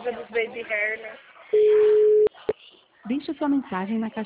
causa dos baby hair, né? Deixe sua mensagem na caixa